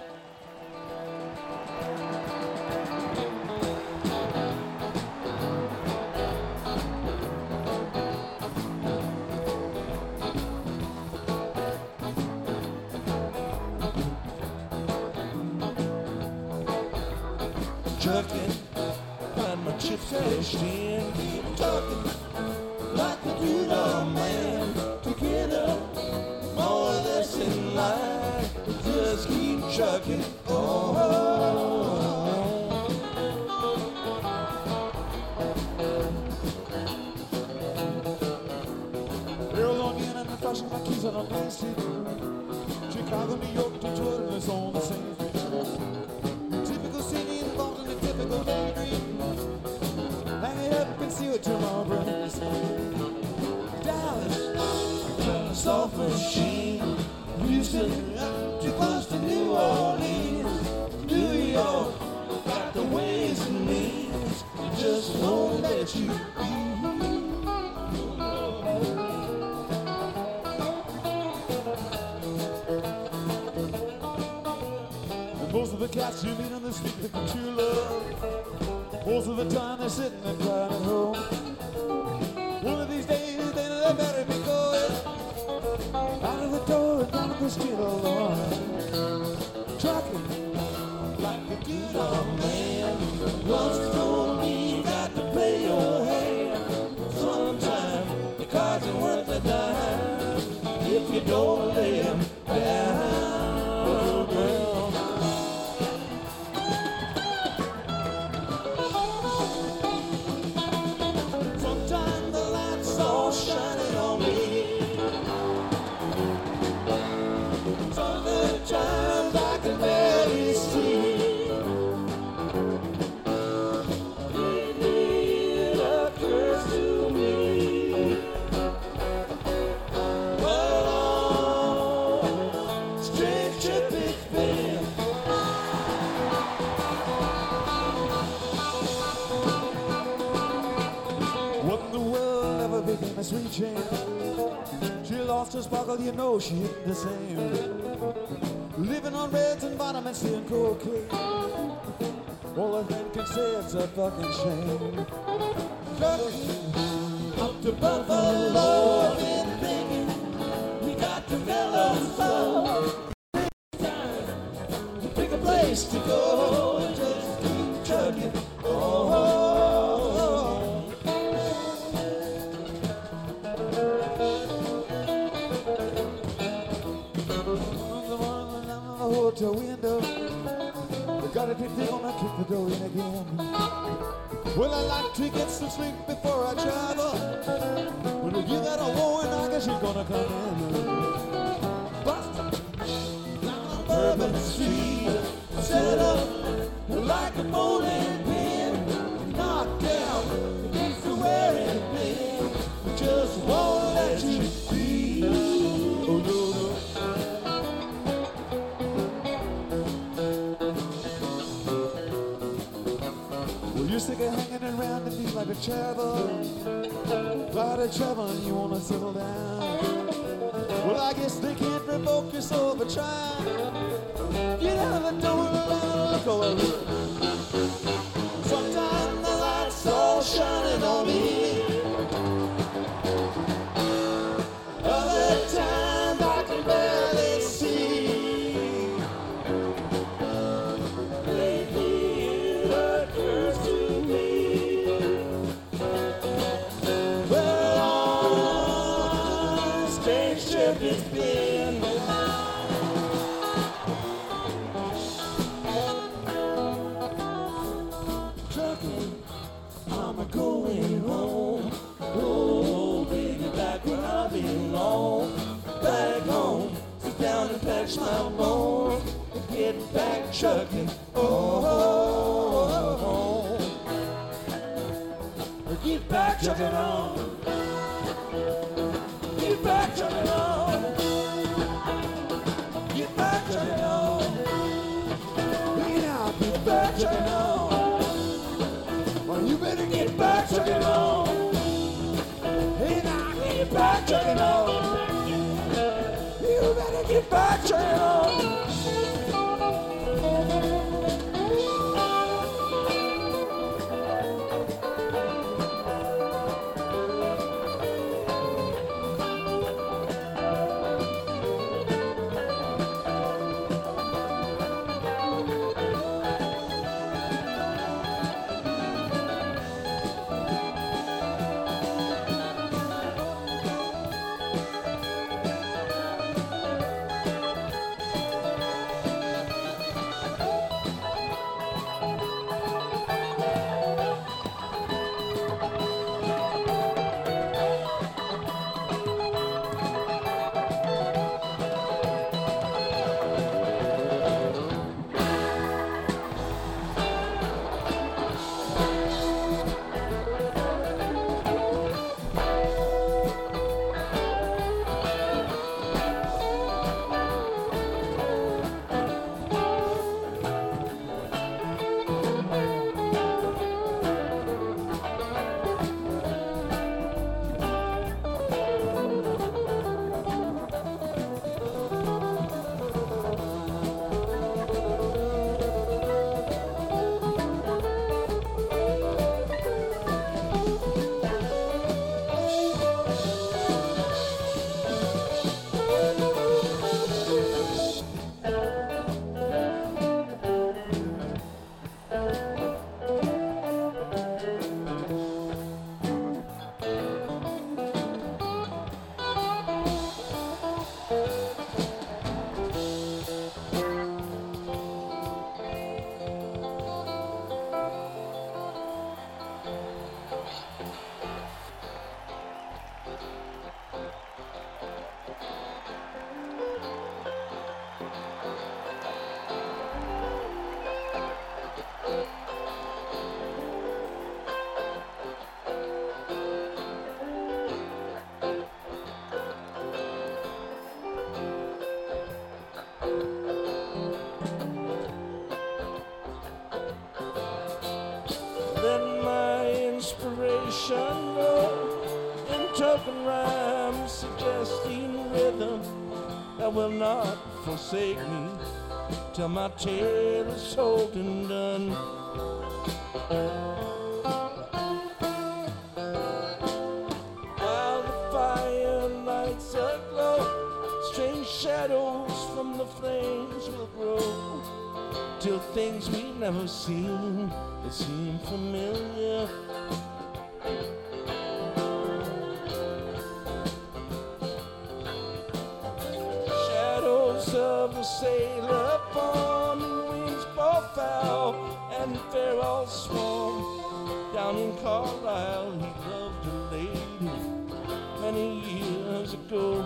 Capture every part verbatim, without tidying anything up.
Chucking, find my chips cashed in. I'm talking like the good old man. Together, more or less in line. Just keep chucking. Oh, Arizona and I'm flashing my keys on a main street. Chicago, New York, Detroit, it's all the same. Typical city involved in a typical daydream. Hang it up and see what tomorrow brings. Dallas, a soft machine. Houston, too close to New Orleans. New York, got the ways and means. Just won't let you be. Most of the cats you meet on the street that you love, most of the time they're sitting and crying at home. One of these days they they better be going out of the door and down the street alone. Trucking Like a good old man once told me, you got to play your hand. Sometimes the cards are worth a dime if you don't lay them down. Sometimes the lights all shining on me. Other times I can barely see. It occurs to me. What a strange trip it's been. What in the world ever became a sweet chain? She lost her sparkle, you know she ain't the same. Living on reds and vitamins C and cocaine. All a man can say it's a fucking shame. Trucking up to Buffalo, been thinking we got to mellow slow. Time to pick a place to go and just keep trucking. Oh, hotel window, you gotta be big on, I kick the door in again. Well, I like to get some sleep before I travel, but if you got a warrant, I guess you're gonna come in. Boston, Bourbon Street, set up like a bowling pin, knocked down against the wearing pin. We just won't let you be. Oh, no, no. you're sick of hanging around and feel like a travel. Try to travel and you wanna settle down. Well, I guess they can't revoke your soul, but try. Get out of the door and look over. Sometimes the lights all shining on me. Other times I can barely see. Lately it occurs to me. Well, on a strange trip it's been. Trucking, I'm a going home. Oh, baby, back where I belong. Back home, sit down and patch my bones. And get back trucking. Oh, oh, oh, oh. Get back trucking on. Get back trucking on. Get back trucking on. Get out, get back trucking on. Well, you better get back trucking on. Hey, now get back trucking on. You better get back trucking on. suggesting rhythm that will not forsake me till my tale is told and done. While the fire lights aglow, strange shadows from the flames will grow, till things we've never seen that seem familiar. Shadows of a sailor born in wings both foul and fair all swarm. Down in Carlisle he loved a lady many years ago.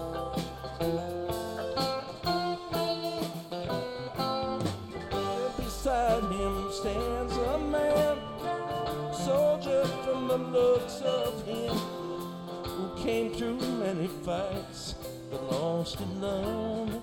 Beside him stands a man, soldier from the looks of him, who came through many fights but lost alone.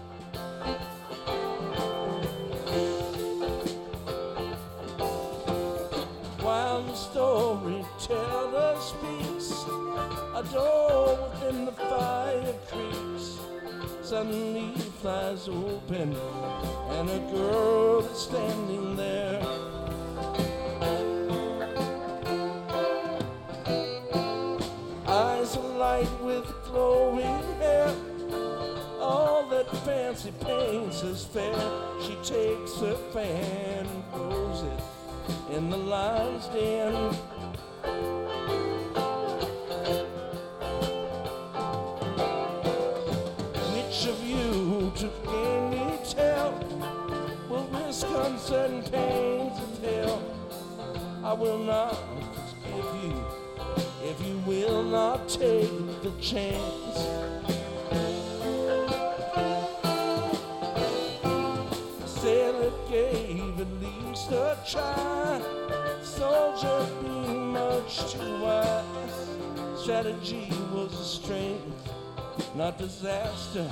While the storyteller speaks, a door within the fire creaks. Suddenly flies open, and a girl is standing there. Eyes alight with glowing hair, all that fancy paints is fair. She takes her fan and throws it in the lion's den. To gain tell will risk uncertain pains of hell. I will not forgive you if you will not take the chance. The sailor gave at least a try, soldier being much too wise. Strategy was a strength, not disaster.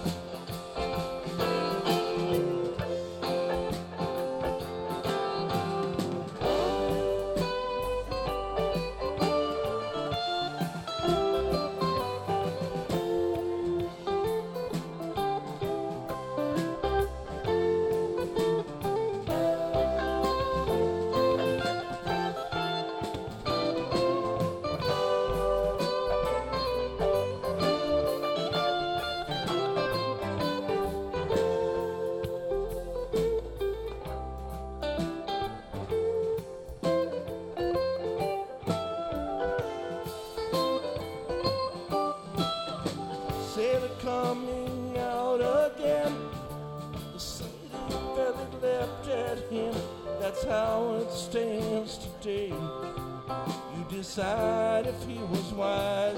Sailor coming out again, the city belly leapt at him. That's how it stands today. You decide if he was wise.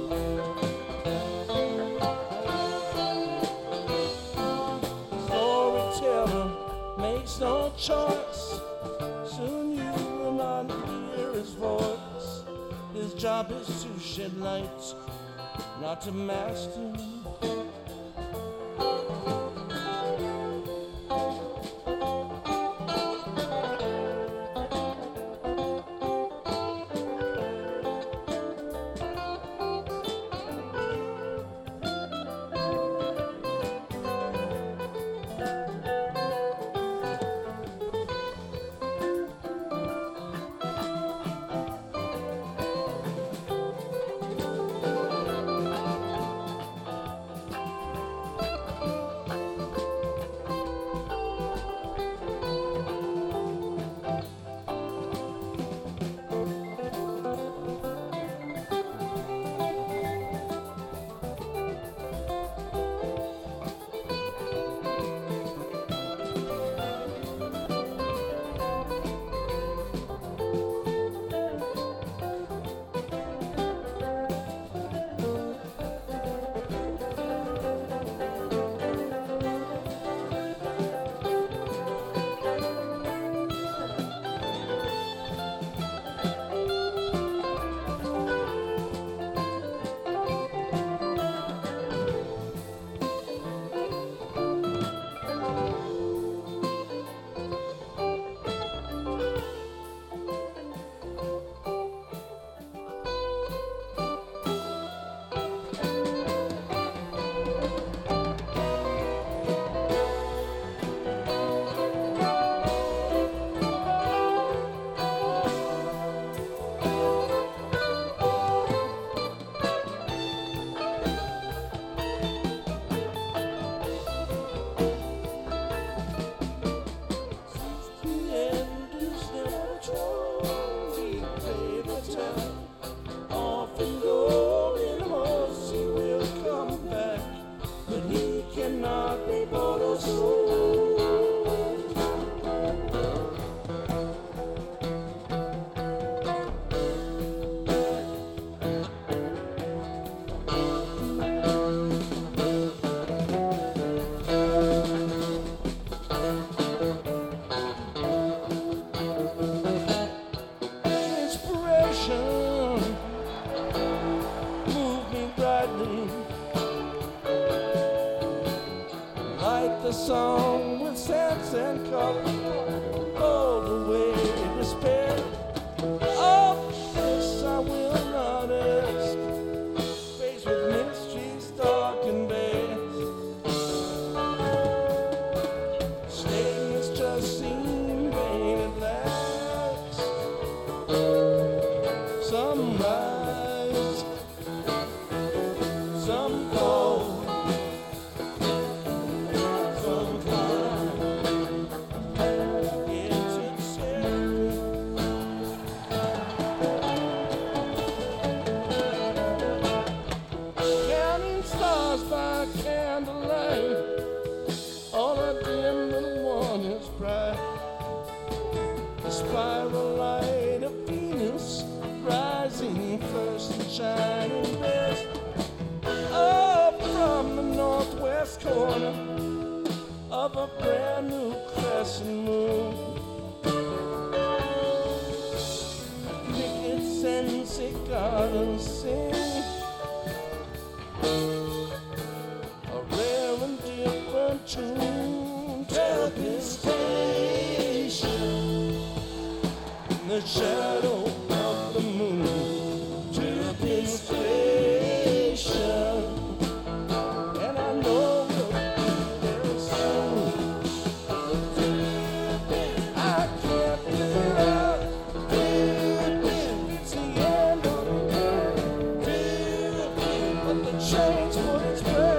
Storyteller makes no choice. Soon you will not hear his voice. His job is to shed light, not to master. the song with sense and color, all the way to despair. Of this I will not ask, faced with mysteries dark and bare. Statements just seem vain at last. Some rise, some fall. By candlelight, all are dim and one is bright. The spiral light of Venus rising first and shining best. Up from the northwest corner of a brand new crescent moon. Crickets and cicadas sing. Tune to this station in the shadow of the moon, to this station, and I know we'll be there soon. I can't figure out, it's the end of the day, but the change for its way.